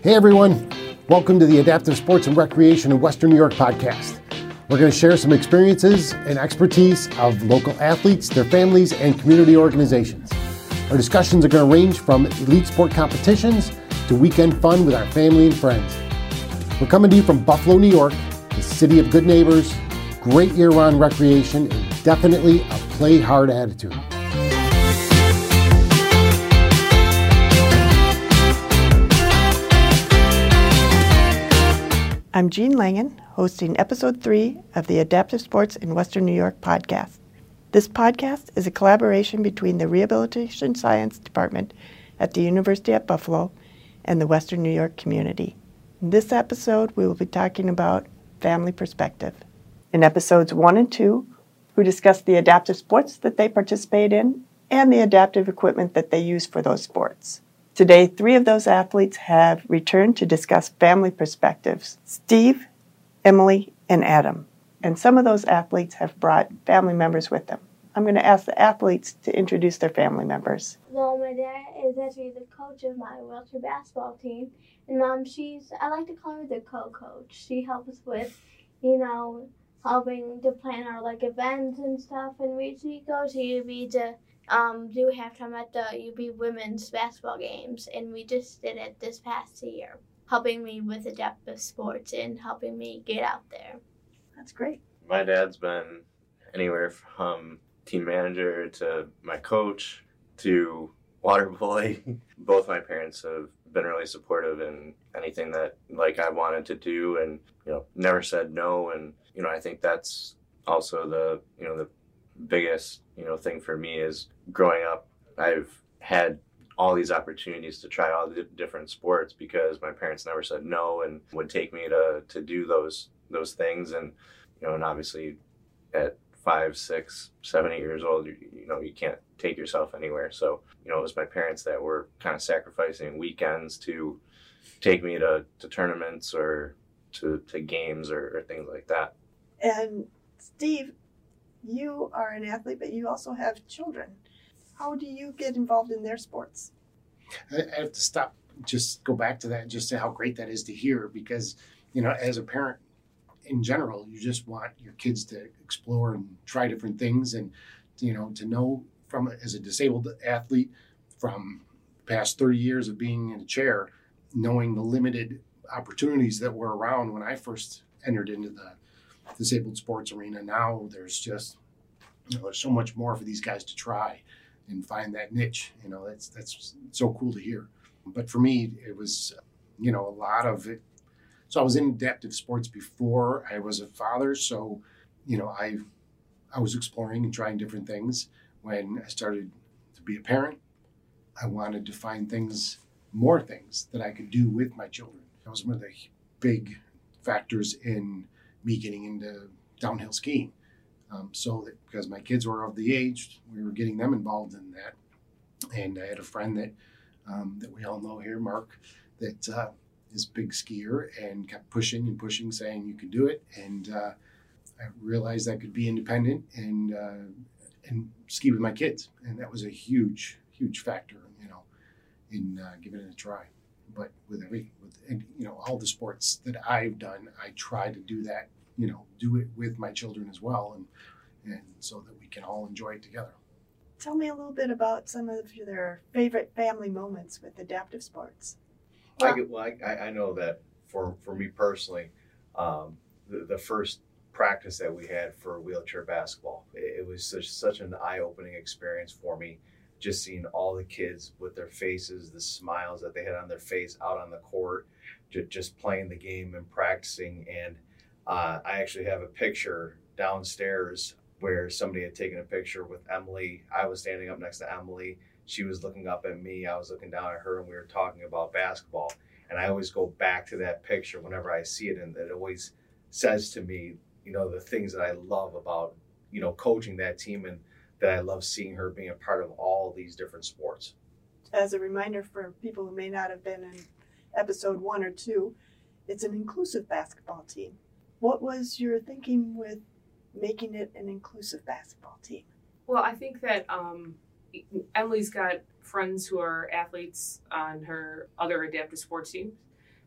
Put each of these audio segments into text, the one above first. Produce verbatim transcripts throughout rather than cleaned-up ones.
Hey everyone, welcome to the Adaptive Sports and Recreation in Western New York podcast. We're going to share some experiences and expertise of local athletes, their families, and community organizations. Our discussions are going to range from elite sport competitions to weekend fun with our family and friends. We're coming to you from Buffalo, New York, the city of good neighbors, great year-round recreation, and definitely a play hard attitude. I'm Jean Langen, hosting episode three of the Adaptive Sports in Western New York podcast. This podcast is a collaboration between the Rehabilitation Science Department at the University at Buffalo and the Western New York community. In this episode, we will be talking about family perspective. In episodes one and two, we discuss the adaptive sports that they participate in and the adaptive equipment that they use for those sports. Today, three of those athletes have returned to discuss family perspectives: Steve, Emily, and Adam. And some of those athletes have brought family members with them. I'm going to ask the athletes to introduce their family members. Well, my dad is actually the coach of my wheelchair basketball team. And Mom, she's, I like to call her the co-coach. She helps with, you know, helping to plan our, like, events and stuff. And we usually go to U B to um, do halftime at the U B women's basketball games. And we just did it this past year, helping me with adaptive sports and helping me get out there. That's great. My dad's been anywhere from team manager to my coach to water boy. Both my parents have been really supportive in anything that like I wanted to do, and you know, never said no. And you know, I think that's also the you know the biggest you know thing for me is growing up. I've had all these opportunities to try all the different sports because my parents never said no and would take me to to do those those things. And you know, and obviously at five, six, seven, eight years old, you, you know, you can't take yourself anywhere. So, you know, it was my parents that were kind of sacrificing weekends to take me to, to tournaments or to, to games or, or things like that. And Steve, you are an athlete, but you also have children. How do you get involved in their sports? I have to stop, just go back to that and just say how great that is to hear, because, you know, as a parent, in general, you just want your kids to explore and try different things, and you know, to know from as a disabled athlete from the past thirty years of being in a chair, knowing the limited opportunities that were around when I first entered into the disabled sports arena. Now there's just, you know, there's so much more for these guys to try and find that niche. You know, that's that's so cool to hear. But for me, it was, you know, a lot of it. So I was in adaptive sports before I was a father. So, you know, I I was exploring and trying different things. When I started to be a parent, I wanted to find things, more things that I could do with my children. That was one of the big factors in me getting into downhill skiing. Um, so that because my kids were of the age, we were getting them involved in that. And I had a friend that um, that we all know here, Mark, that uh, is a big skier, and kept pushing and pushing, saying you can do it. And uh, I realized I could be independent and uh, and ski with my kids, and that was a huge, huge factor, you know, in uh, giving it a try. But with every, with and, you know, all the sports that I've done, I try to do that, you know, do it with my children as well, and and so that we can all enjoy it together. Tell me a little bit about some of your favorite family moments with adaptive sports. I, well, I, I know that for, for me personally, um, the, the first practice that we had for wheelchair basketball, it, it was such such an eye-opening experience for me, just seeing all the kids with their faces, the smiles that they had on their face out on the court, just, just playing the game and practicing. And uh, I actually have a picture downstairs where somebody had taken a picture with Emily. I was standing up next to Emily. She was looking up at me, I was looking down at her, and we were talking about basketball. And I always go back to that picture whenever I see it, and it always says to me, you know, the things that I love about, you know, coaching that team, and that I love seeing her being a part of all these different sports. As a reminder for people who may not have been in episode one or two, it's an inclusive basketball team. What was your thinking with making it an inclusive basketball team? Well, I think that um, Emily's got friends who are athletes on her other adaptive sports teams.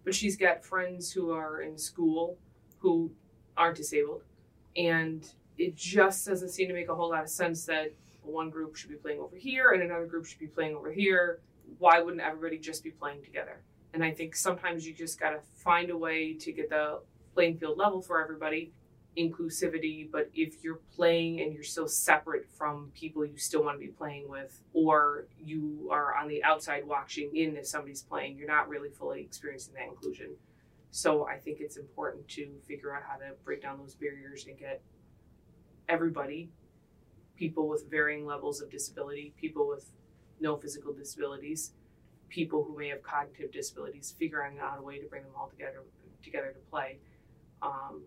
but she's got friends who are in school who aren't disabled. And it just doesn't seem to make a whole lot of sense that one group should be playing over here and another group should be playing over here. Why wouldn't everybody just be playing together? And I think sometimes you just got to find a way to get the playing field level for everybody, inclusivity. But if you're playing and you're still separate from people you still want to be playing with, or you are on the outside watching in if somebody's playing, you're not really fully experiencing that inclusion. So I think it's important to figure out how to break down those barriers and get everybody, people with varying levels of disability, people with no physical disabilities, people who may have cognitive disabilities, figuring out a way to bring them all together together to play, um,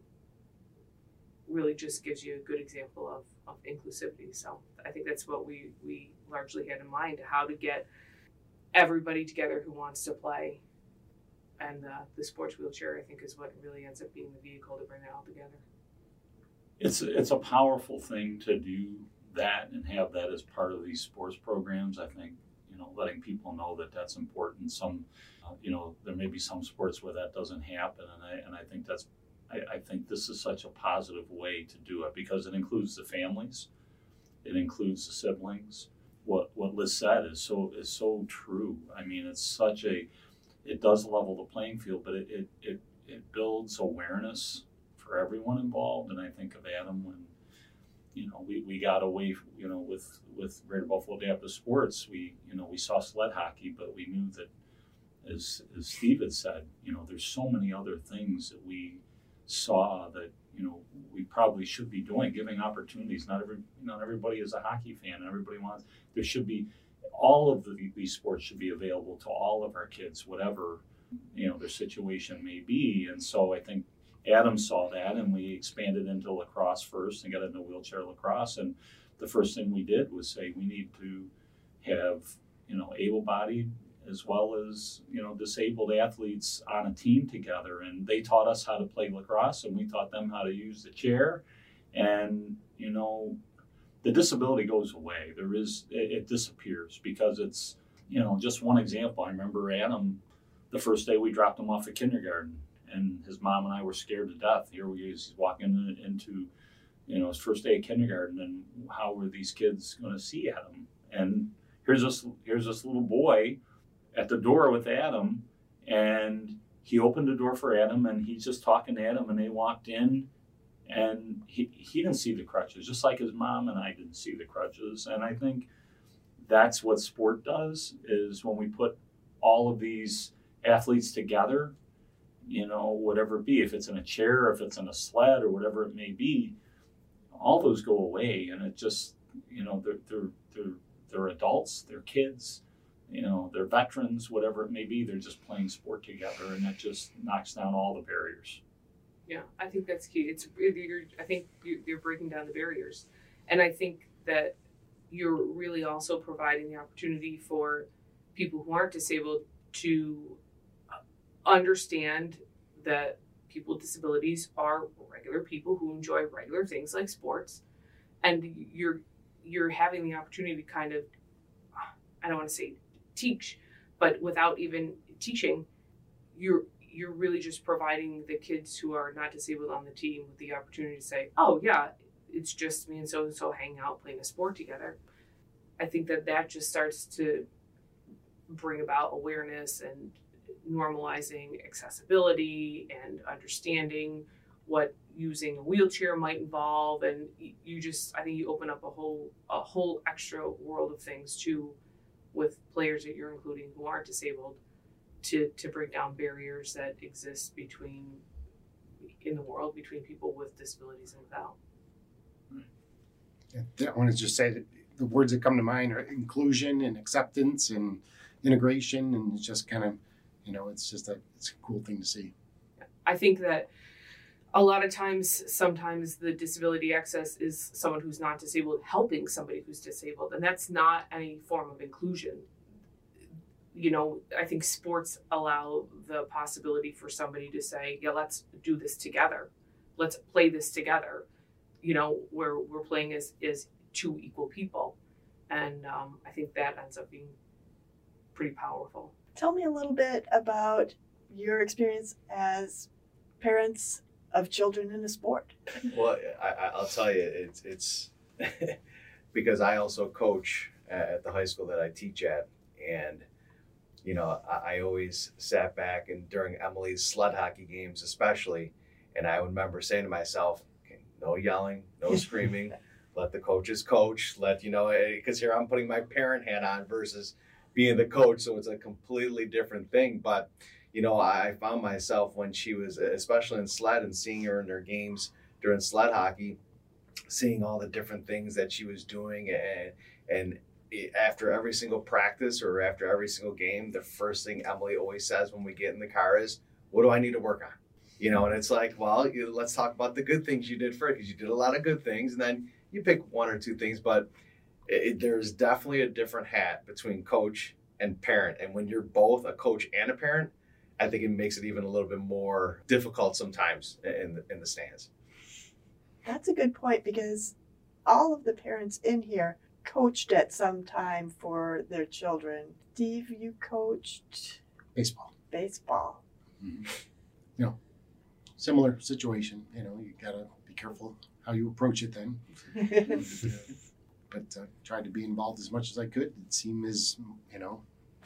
really just gives you a good example of, of inclusivity. So I think that's what we, we largely had in mind, how to get everybody together who wants to play. And uh, the sports wheelchair, I think, is what really ends up being the vehicle to bring it all together. It's, it's a powerful thing to do that and have that as part of these sports programs. I think, you know, letting people know that that's important. Some, uh, you know, there may be some sports where that doesn't happen, and I and I think that's, I, I think this is such a positive way to do it because it includes the families, it includes the siblings. What what Liz said is so is so true. I mean, it's such a, it does level the playing field, but it it it, it builds awareness for everyone involved. And I think of Adam when, you know, we, we got away, you know, with, with Greater Buffalo Adaptive Sports, we, you know, we saw sled hockey, but we knew that, as, as Steve had said, you know, there's so many other things that we saw that, you know, we probably should be doing, giving opportunities. Not every, you know, everybody is a hockey fan and everybody wants, there should be, all of the, these sports should be available to all of our kids, whatever, you know, their situation may be. And so I think Adam saw that, and we expanded into lacrosse first and got into wheelchair lacrosse. And the first thing we did was say we need to have, you know, able-bodied as well as, you know, disabled athletes on a team together. And they taught us how to play lacrosse, and we taught them how to use the chair. And, you know, the disability goes away. There is, it, it disappears because it's, you know, just one example. I remember Adam, the first day we dropped him off at kindergarten, and his mom and I were scared to death. Here he is walking into, you know, his first day of kindergarten, and how were these kids going to see Adam? And here's this here's this little boy at the door with Adam, and he opened the door for Adam, and he's just talking to Adam, and they walked in, and he he didn't see the crutches, just like his mom and I didn't see the crutches. And I think that's what sport does, is when we put all of these athletes together, you know, whatever it be, if it's in a chair, if it's in a sled, or whatever it may be, all those go away. And it just, you know, they're they're they're they're adults, they're kids, you know, they're veterans, whatever it may be. They're just playing sport together, and that just knocks down all the barriers. Yeah, I think that's key. It's you're, I think you're breaking down the barriers, and I think that you're really also providing the opportunity for people who aren't disabled to understand that people with disabilities are regular people who enjoy regular things like sports, and you're you're having the opportunity to kind of, I don't want to say teach, but without even teaching, you're you're really just providing the kids who are not disabled on the team with the opportunity to say, oh yeah, it's just me and so and so hanging out playing a sport together. I think that that just starts to bring about awareness and normalizing accessibility and understanding what using a wheelchair might involve. And you just, I think you open up a whole a whole extra world of things too with players that you're including who aren't disabled, to to break down barriers that exist between in the world between people with disabilities and without. Yeah, I want to just say that the words that come to mind are inclusion and acceptance and integration, and it's just kind of, you know, it's just a it's a cool thing to see. I think that a lot of times, sometimes the disability access is someone who's not disabled helping somebody who's disabled, and that's not any form of inclusion. You know, I think sports allow the possibility for somebody to say, yeah, let's do this together. Let's play this together. You know, where we're playing as, as two equal people. And um, I think that ends up being pretty powerful. Tell me a little bit about your experience as parents of children in a sport? Well, I, I- I'll tell you, it's it's because I also coach at the high school that I teach at, and you know, I, I always sat back and during Emily's sled hockey games, especially, and I would remember saying to myself, okay, no yelling, no screaming, let the coaches coach, let you know, because here I'm putting my parent hat on versus being the coach, so it's a completely different thing. But you know, I found myself when she was, especially in sled, and seeing her in her games during sled hockey, seeing all the different things that she was doing, and and after every single practice or after every single game, the first thing Emily always says when we get in the car is, "What do I need to work on?" You know, and it's like, well, you, let's talk about the good things you did first, because you did a lot of good things, and then you pick one or two things, but it, there's definitely a different hat between coach and parent, and when you're both a coach and a parent, I think it makes it even a little bit more difficult sometimes in the, in the stands. That's a good point, because all of the parents in here coached at some time for their children. Steve, you coached Baseball. baseball. Mm-hmm. You know, similar situation. You know, you gotta be careful how you approach it then. But uh, tried to be involved as much as I could. It seemed as, you know,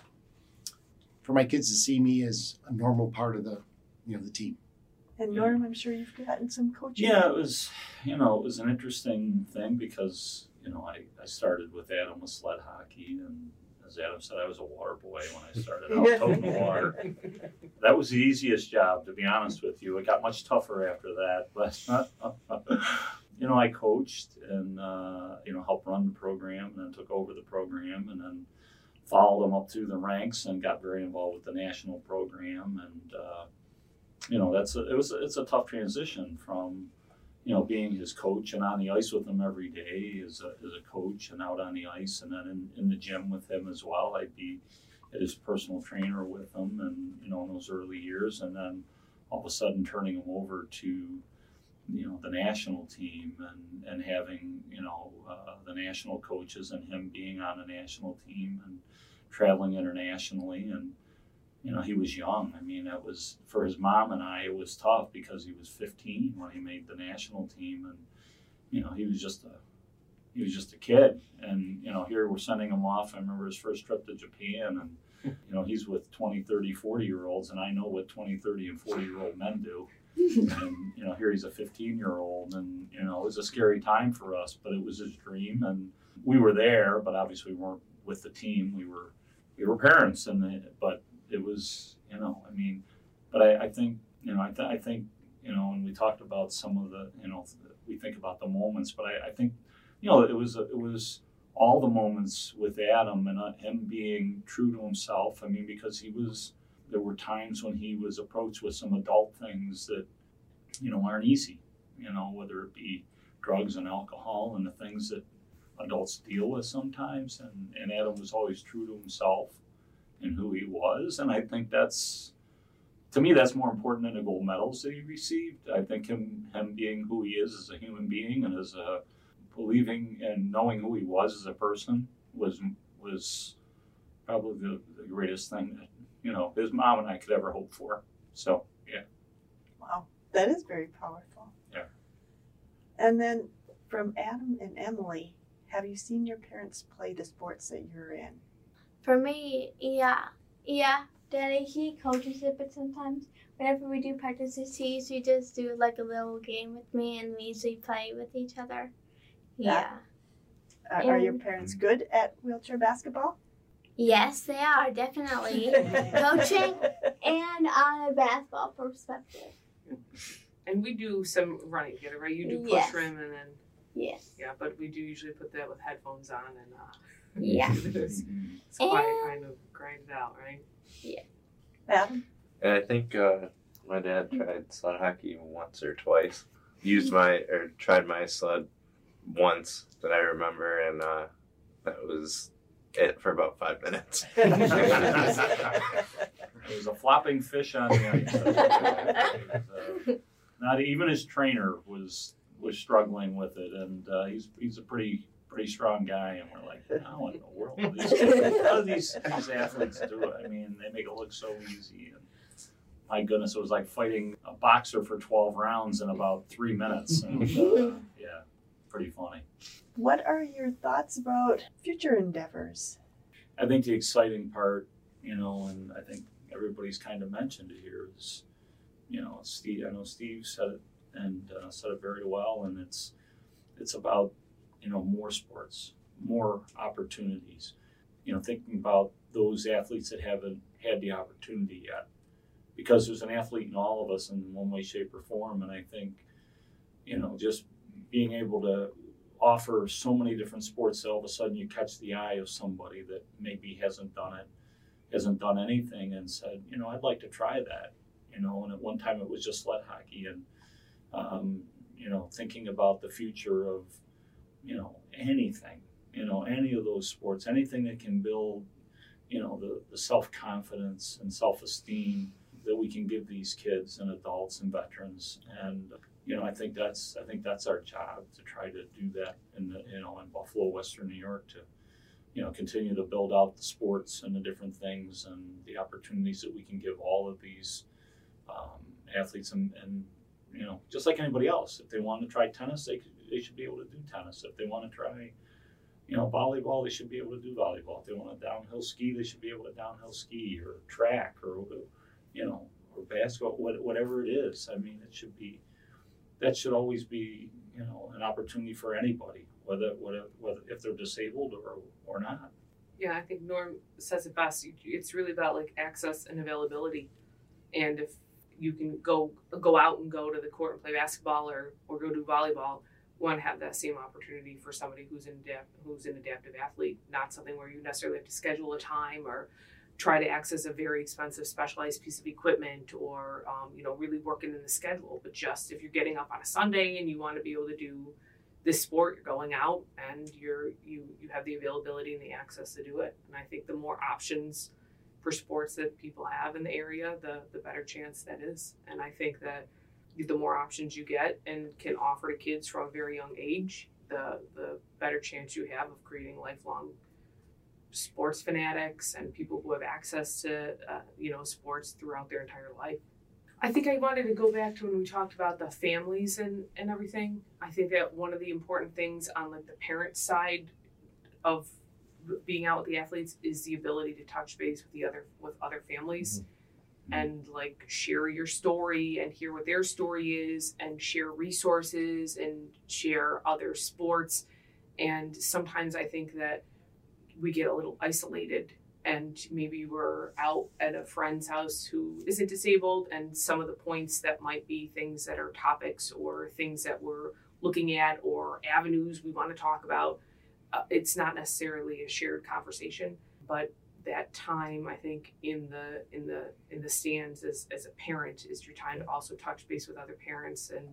for my kids to see me as a normal part of the, you know, the team. And Norm, I'm sure you've gotten some coaching. Yeah, it was, you know, it was an interesting thing because, you know, I, I started with Adam with sled hockey, and as Adam said, I was a water boy when I started out toting the water. That was the easiest job, to be honest with you. It got much tougher after that, but, you know, I coached and, uh, you know, helped run the program, and then took over the program, and then followed them up through the ranks and got very involved with the national program. And, uh, you know, that's a, it was it's a tough transition from, you know, being his coach and on the ice with him every day as a, as a coach and out on the ice, and then in, in the gym with him as well. I'd be his personal trainer with him, and, you know, in those early years, and then all of a sudden turning him over to, you know, the national team, and, and having, you know, uh, the national coaches and him being on the national team and traveling internationally. And, you know, he was young. I mean, it was, for his mom and I, it was tough because he was fifteen when he made the national team, and, you know, he was just a, he was just a kid. And, you know, here we're sending him off. I remember his first trip to Japan, and, you know, he's with twenty, thirty, forty year olds, and I know what twenty, thirty, and forty year old men do. And, you know, here he's a fifteen year old, and, you know, it was a scary time for us, but it was his dream, and we were there, but obviously we weren't with the team. We were, we were parents, and the, but it was, you know, I mean, but I, I think, you know, I, th- I think, you know, and we talked about some of the, you know, we think about the moments, but I, I think, you know, it was, it was all the moments with Adam, and uh, him being true to himself. I mean, because he was, there were times when he was approached with some adult things that, you know, aren't easy, you know, whether it be drugs and alcohol and the things that adults deal with sometimes. And, and Adam was always true to himself and who he was. And I think that's, to me, that's more important than the gold medals that he received. I think him, him being who he is as a human being, and as a believing and knowing who he was as a person was, was probably the, the greatest thing that, you know, his mom and I could ever hope for. So, yeah. Wow, that is very powerful. Yeah. And then from Adam and Emily, have you seen your parents play the sports that you're in? For me, yeah. Yeah, Daddy, he coaches it, but sometimes whenever we do practices, he usually just do like a little game with me, and we usually play with each other. Yeah. Uh, are your parents good at wheelchair basketball? Yes, they are, definitely. Coaching and on a basketball perspective. And we do some running together, right? You do push Yes. rim, and then, Yes. yeah, but we do usually put that with headphones on, and uh, Yeah. it's, it's quiet, kind of grind it out, right? Adam? And I think uh, my dad tried sled hockey once or twice. Used my, or tried my sled once that I remember, and uh, that was it for about five minutes. It was a flopping fish on the ice. It was, uh, not even his trainer was was struggling with it, and uh, he's he's a pretty pretty strong guy, and we're like, how in the world do these, how do these these athletes do it? I mean, they make it look so easy, and my goodness, it was like fighting a boxer for twelve rounds in about three minutes. And, uh, yeah, pretty funny. What are your thoughts about future endeavors? I think the exciting part, you know, and I think everybody's kind of mentioned it here is, you know, Steve. I know Steve said it and uh, said it very well, and it's it's about, you know, more sports, more opportunities. You know, thinking about those athletes that haven't had the opportunity yet, because there's an athlete in all of us in one way, shape, or form, and I think, you know, just being able to offer so many different sports that all of a sudden you catch the eye of somebody that maybe hasn't done it, hasn't done anything, and said, you know, I'd like to try that. You know, and at one time it was just sled hockey, and um, you know, thinking about the future of, you know, anything, you know, any of those sports, anything that can build, you know, the, the self-confidence and self-esteem that we can give these kids and adults and veterans. And you know, I think that's I think that's our job, to try to do that in the, you know, in Buffalo, Western New York, to, you know, continue to build out the sports and the different things and the opportunities that we can give all of these um, athletes. And, and, you know, just like anybody else, if they want to try tennis, they, they should be able to do tennis. If they want to try, you know, volleyball, they should be able to do volleyball. If they want to downhill ski, they should be able to downhill ski, or track, or, you know, or basketball, whatever it is. I mean, it should be, that should always be, you know, an opportunity for anybody, whether whether, whether if they're disabled or or not. Yeah, I think Norm says it best. It's really about like access and availability, and if you can go go out and go to the court and play basketball or, or go do volleyball, we want to have that same opportunity for somebody who's an adapt who's an adaptive athlete, not something where you necessarily have to schedule a time or try to access a very expensive specialized piece of equipment, or um, you know, really working in the schedule. But just if you're getting up on a Sunday and you want to be able to do this sport, you're going out and you're you you have the availability and the access to do it. And I think the more options for sports that people have in the area, the the better chance that is. And I think that the more options you get and can offer to kids from a very young age, the the better chance you have of creating lifelong sports fanatics and people who have access to uh, you know, sports throughout their entire life. I think I wanted to go back to when we talked about the families and, and everything. I think that one of the important things on like the parent side of being out with the athletes is the ability to touch base with the other with other families, mm-hmm. and like share your story and hear what their story is, and share resources and share other sports. And sometimes I think that we get a little isolated, and maybe we're out at a friend's house who isn't disabled, and some of the points that might be things that are topics or things that we're looking at or avenues we want to talk about, uh, it's not necessarily a shared conversation. But that time, I think, in the in the in the stands as, as a parent is your time to also touch base with other parents and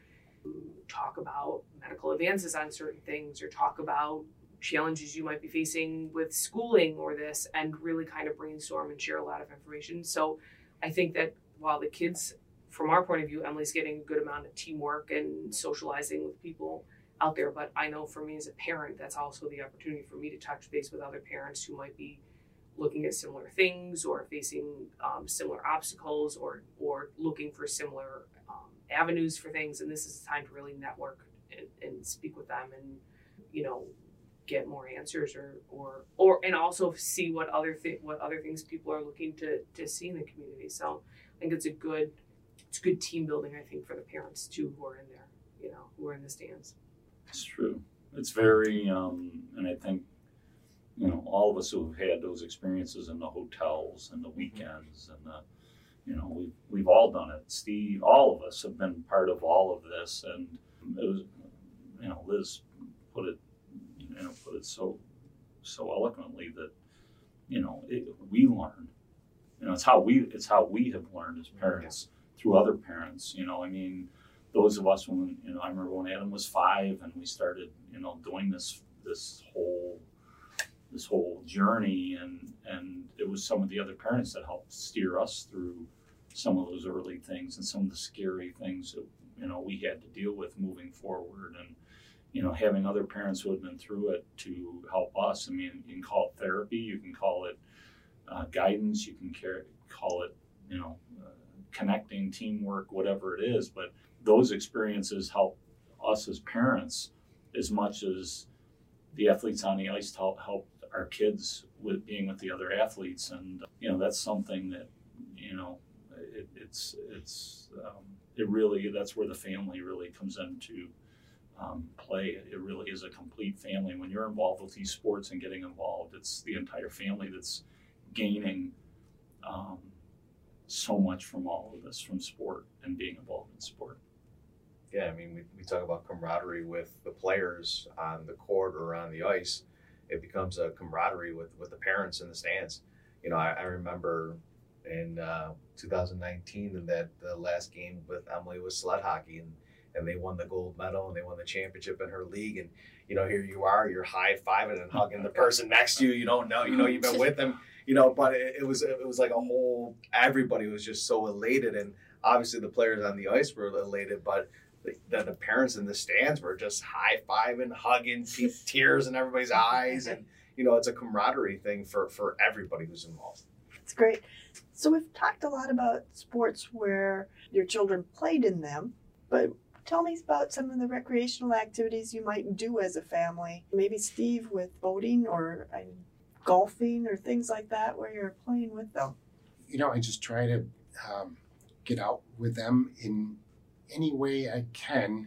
talk about medical advances on certain things, or talk about challenges you might be facing with schooling or this, and really kind of brainstorm and share a lot of information. So I think that while the kids, from our point of view, Emily's getting a good amount of teamwork and socializing with people out there, but I know for me as a parent, that's also the opportunity for me to touch base with other parents who might be looking at similar things, or facing um, similar obstacles, or or looking for similar um, avenues for things. And this is a time to really network and, and speak with them, and, you know, get more answers, or or or and also see what other th- what other things people are looking to to see in the community. So I think it's a good it's good team building, I think, for the parents too, who are in there, you know, who are in the stands. It's true. It's very um, and I think, you know, all of us who've had those experiences in the hotels and the weekends and the, you know, we've we've all done it. Steve, all of us have been part of all of this, and it was, you know, Liz put it. You know, put it so so eloquently that, you know, it, we learn. You know, it's how we it's how we have learned as parents, yeah. through other parents. You know, I mean, those of us when, you know, I remember when Adam was five and we started, you know, doing this this whole this whole journey, and and it was some of the other parents that helped steer us through some of those early things and some of the scary things that, you know, we had to deal with moving forward. And you know, having other parents who have been through it to help us. I mean, you can call it therapy, you can call it uh, guidance, you can care, call it, you know, uh, connecting, teamwork, whatever it is. But those experiences help us as parents as much as the athletes on the ice help, help our kids with being with the other athletes. And, you know, that's something that, you know, it, it's, it's, um, it really, that's where the family really comes into um, play. It really is a complete family. When you're involved with these sports and getting involved, it's the entire family that's gaining um, so much from all of this, from sport and being involved in sport. Yeah, I mean, we, we talk about camaraderie with the players on the court or on the ice. It becomes a camaraderie with, with the parents in the stands. You know, I, I remember in uh, two thousand nineteen in that the last game with Emily was sled hockey, and, and they won the gold medal and they won the championship in her league. And, you know, here you are, you're high-fiving and hugging the person next to you. You don't know, you know, you've been with them, you know, but it, it was it was like a whole, everybody was just so elated. And obviously the players on the ice were elated, but the, the parents in the stands were just high-fiving, hugging, tears in everybody's eyes. And, you know, it's a camaraderie thing for, for everybody who's involved. It's great. So we've talked a lot about sports where your children played in them, but tell me about some of the recreational activities you might do as a family. Maybe Steve with boating or uh, golfing or things like that where you're playing with them. You know, I just try to um, get out with them in any way I can.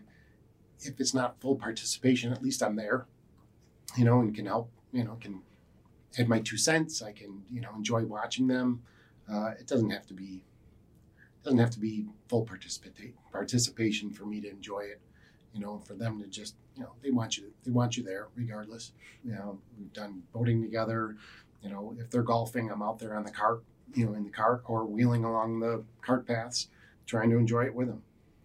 If it's not full participation, at least I'm there, you know, and can help, you know, can add my two cents. I can, you know, enjoy watching them. Uh, it doesn't have to be, doesn't have to be full participate participation for me to enjoy it, you know, for them to just, you know, they want you, they want you there regardless. You know, we've done boating together, you know, if they're golfing, I'm out there on the cart, you know, in the cart or wheeling along the cart paths, trying to enjoy it with them.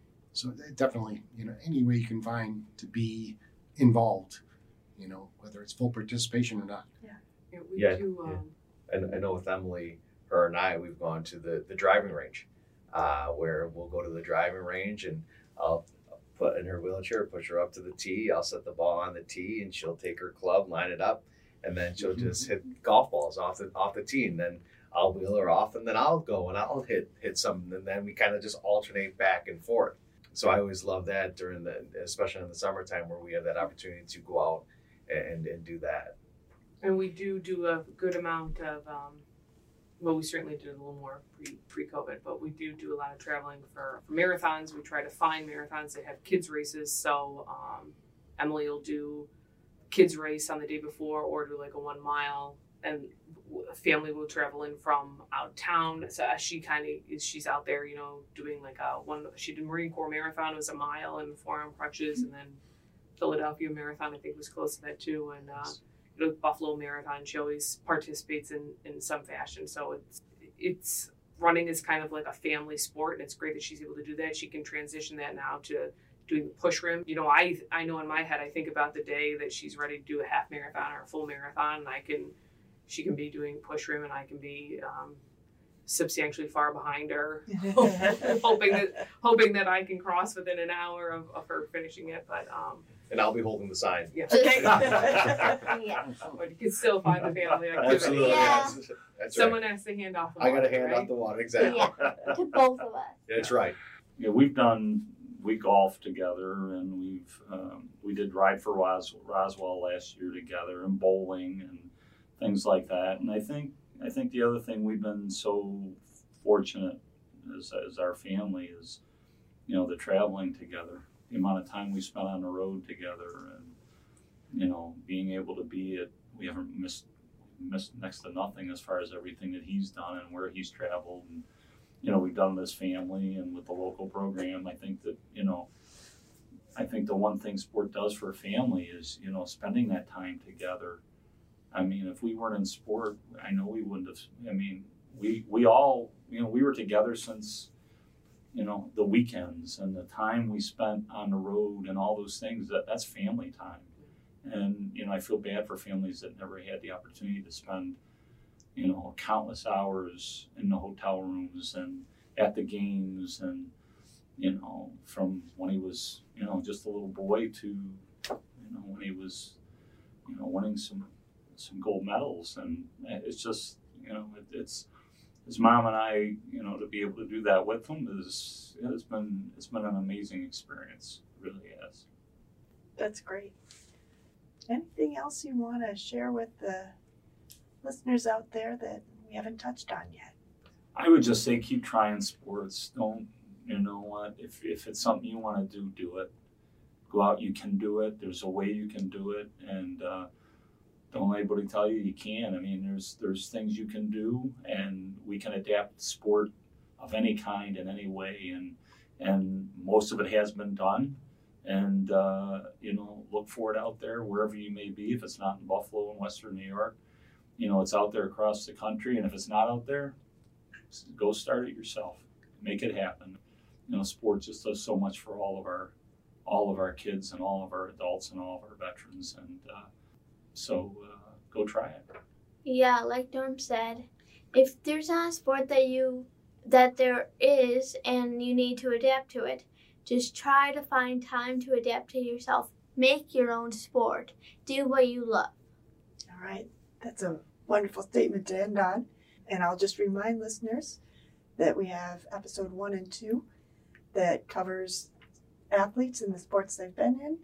So definitely, you know, any way you can find to be involved, you know, whether it's full participation or not. Yeah, yeah we yeah, do. Um, yeah. And I know with Emily, her and I, we've gone to the, the driving range, uh, where we'll go to the driving range and I'll put in her wheelchair, push her up to the tee. I'll set the ball on the tee and she'll take her club, line it up, and then she'll just hit golf balls off the off the tee. And then I'll wheel her off, and then I'll go and I'll hit hit some, and then we kind of just alternate back and forth. So I always love that during the, especially in the summertime where we have that opportunity to go out and, and do that. And we do do a good amount of, um, well, we certainly did a little more pre, pre-COVID, but we do do a lot of traveling for, for marathons. We try to find marathons that have kids races. So um, Emily will do kids race on the day before or do like a one mile, and a family will travel in from out of town. So she kind of is, she's out there, you know, doing like a one, she did Marine Corps Marathon, it was a mile and four arm crutches. And then Philadelphia Marathon, I think, was close to that too. And uh, you know, Buffalo Marathon, she always participates in, in some fashion. So it's, it's running is kind of like a family sport, and it's great that she's able to do that. She can transition that now to doing the push rim. You know, I, I know in my head, I think about the day that she's ready to do a half marathon or a full marathon, and I can, she can be doing push rim and I can be um, substantially far behind her, hoping that hoping that I can cross within an hour of, of her finishing it. But um, and I'll be holding the sign. Yeah. Okay. Yeah. But you can still find the family activity. Absolutely. Yeah. That's, that's Someone right. has to hand off the I got to water, hand right? out the water. Exactly. Yeah. To both of us. That's right. Yeah, we've done, we golf together, and we've, um, we did Ride for Ros- Roswell last year together, and bowling and things like that. And I think, I think the other thing we've been so fortunate as, as our family is, you know, the traveling together, the amount of time we spent on the road together, and, you know, being able to be at, we haven't missed, missed next to nothing as far as everything that he's done and where he's traveled. And, you know, we've done this family and with the local program. I think that, you know, I think the one thing sport does for a family is, you know, spending that time together. I mean, if we weren't in sport, I know we wouldn't have, I mean, we, we all, you know, we were together since, you know, the weekends and the time we spent on the road and all those things, that that's family time. And, you know, I feel bad for families that never had the opportunity to spend, you know, countless hours in the hotel rooms and at the games, and, you know, from when he was, you know, just a little boy to, you know, when he was, you know, winning some, some gold medals. And it's just, you know, it, it's, his mom and I, you know, to be able to do that with him is it's been it's been an amazing experience. It really has. That's great. Anything else you want to share with the listeners out there that we haven't touched on yet? I would just say keep trying sports. Don't, you know what, if if it's something you want to do, do it. Go out, you can do it. There's a way you can do it, and uh, don't let anybody tell you you can't. I mean, there's there's things you can do, and we can adapt sport of any kind in any way, and and most of it has been done. And, uh, you know, look for it out there wherever you may be. If it's not in Buffalo and Western New York, you know, it's out there across the country. And if it's not out there, go start it yourself. Make it happen. You know, sport just does so much for all of our all of our kids and all of our adults and all of our veterans. And uh, so uh, go try it. Yeah, like Norm said, if there's not a sport that you that there is and you need to adapt to it, just try to find time to adapt to yourself. Make your own sport. Do what you love. All right. That's a wonderful statement to end on. And I'll just remind listeners that we have episode one and two that covers athletes and the sports they've been in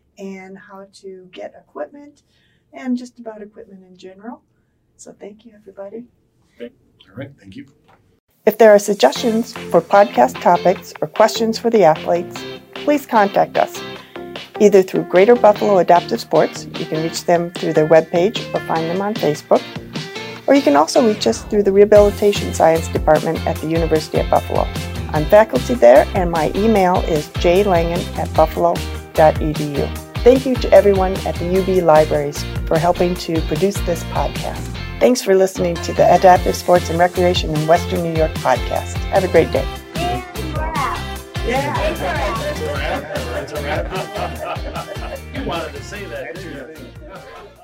and how to get equipment and just about equipment in general. So thank you, everybody. All right. Thank you. If there are suggestions for podcast topics or questions for the athletes, please contact us, either through Greater Buffalo Adaptive Sports. You can reach them through their webpage or find them on Facebook. Or you can also reach us through the Rehabilitation Science Department at the University of Buffalo. I'm faculty there, and my email is j langen at buffalo dot e d u. Thank you to everyone at the U B Libraries for helping to produce this podcast. Thanks for listening to the Adaptive Sports and Recreation in Western New York podcast. Have a great day. And we're out. Yeah. That's a wrap. That's a wrap. You wanted to say that, didn't you?